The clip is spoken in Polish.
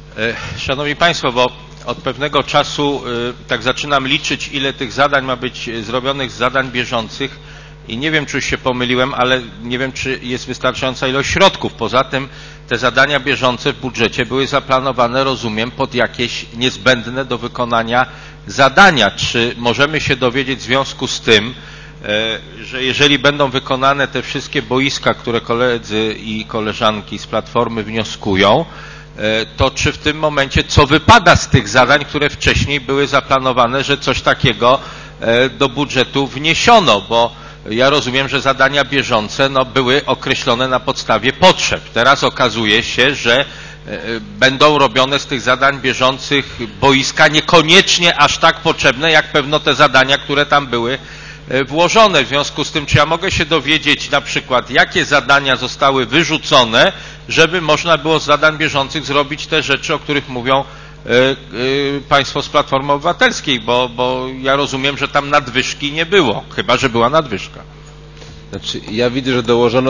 Szanowni Państwo, bo od pewnego czasu tak zaczynam liczyć, ile tych zadań ma być zrobionych z zadań bieżących i nie wiem, czy już się pomyliłem, ale nie wiem, czy jest wystarczająca ilość środków. Poza tym te zadania bieżące w budżecie były zaplanowane, rozumiem, pod jakieś niezbędne do wykonania zadania. Czy możemy się dowiedzieć w związku z tym, że jeżeli będą wykonane te wszystkie boiska, które koledzy i koleżanki z Platformy wnioskują, to czy w tym momencie, co wypada z tych zadań, które wcześniej były zaplanowane, że coś takiego do budżetu wniesiono, bo ja rozumiem, że zadania bieżące były określone na podstawie potrzeb. Teraz okazuje się, że będą robione z tych zadań bieżących boiska niekoniecznie aż tak potrzebne, jak pewno te zadania, które tam były włożone. W związku z tym, czy ja mogę się dowiedzieć na przykład, jakie zadania zostały wyrzucone, żeby można było z zadań bieżących zrobić te rzeczy, o których mówią Państwo z Platformy Obywatelskiej, bo ja rozumiem, że tam nadwyżki nie było, chyba że była nadwyżka. Znaczy, ja widzę, że dołożono